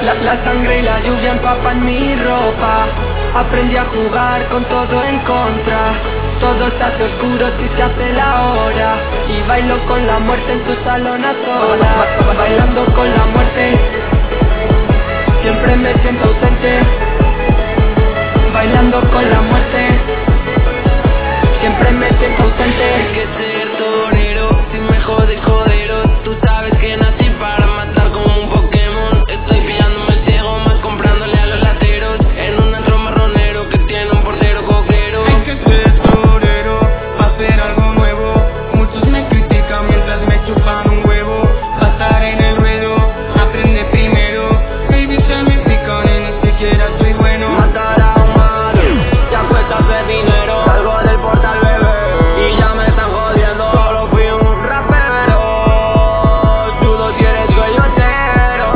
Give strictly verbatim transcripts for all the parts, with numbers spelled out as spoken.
la, la sangre y la lluvia empapan mi ropa. Aprendí a jugar con todo en contra. Todo se hace oscuro si se hace la hora. Y bailo con la muerte en tu salón a solas. Bailando con la muerte, siempre me siento ausente. Bailando con la muerte, siempre me siento ausente. Hay que ser torero, si me jode jodero. Tú sabes que nací para matar como un Pokémon. Estoy pillándome el ciego, más comprándole a los lateros. En un antro marronero que tiene un portero coquero. Hay que ser torero, pa' hacer algo nuevo. Muchos me critican mientras me chupan un huevo. Pasar en el ruedo, aprende primero. Baby, se me pican y ni siquiera soy bueno. Matar a un malo, ya cuesta hacer dinero. Salgo del portal, bebé, y ya me están jodiendo. Solo fui un rapero, tú lo tienes coyotero.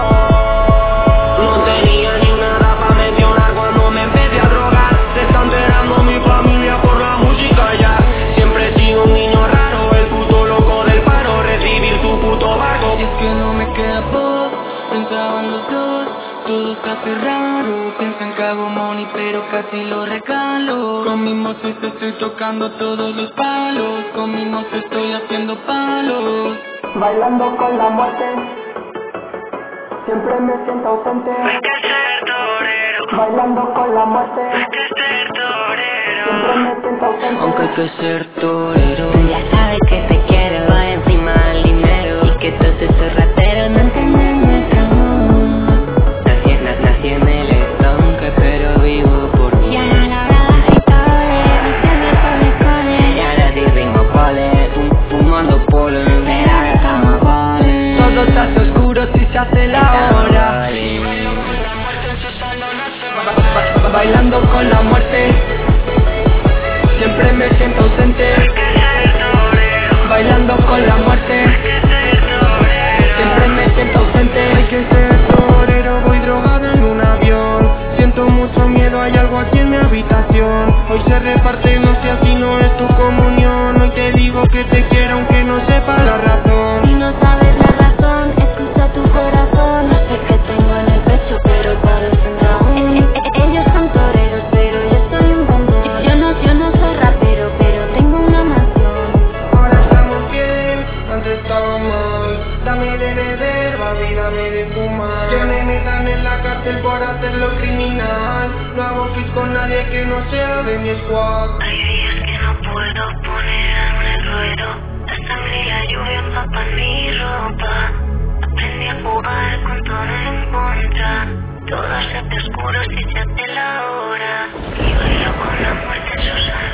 No tenía ni nada pa' mencionar cuando me empecé a drogar. Se está enterando mi familia por la música ya. Siempre he sido un niño raro, el puto loco del paro. Recibir tu puto barco. Y es que no me queda voz, pensaban los dos. Todo se hace raro, piensan que hago money pero casi lo regalo. Con mi mouse estoy tocando todos los palos. Con mi mouse estoy haciendo palos. Bailando con la muerte, siempre me siento ausente. Hay que ser torero, Bailando con la muerte, hay que ser torero. siempre me siento ausente. Aunque hay que ser torero. Tú ya sabes que te quiero, va encima del dinero. Y que todos esos rateros no entienden nuestro amor. Nací, na- nací en el estanque, pero vivo por mí. Ya no la verdad y todo, haciendo coles, y ahora di ritmo pole, fum- fumando polo, pero estamos pole. Todo se hace oscuro si se hace la hora. Ba- Bailando con la muerte, siempre me siento ausente. Bailando con la muerte, siempre me siento ausente. Hay que ser torero, voy drogado en un avión. Siento mucho miedo, hay algo aquí en mi habitación. Hoy se reparte, no sé si no es tu comunión. Hoy te digo que te quiero aunque no sepa la razón. Si no sabes la razón, escucha tu corazón. No sé qué tengo en el pecho, pero parece un dragón. Eh, eh, Ellos son toreros, pero yo soy un bombón. Yo no, yo no soy rapero, pero tengo una mansión. Ahora estamos bien, antes estaba mal. Dame de beber, baby, dame de fumar. Que me metan en la cárcel por hacerlo criminal. No hago fit con nadie que no sea de mi squad. Hay días que no puedo ponerme el ruedo. La sangre y la lluvia empapan mi ropa. Aprendí a jugar con todo en contra. Todo se hace oscuro si se hace la hora. Y bailo con la muerte en sus alas.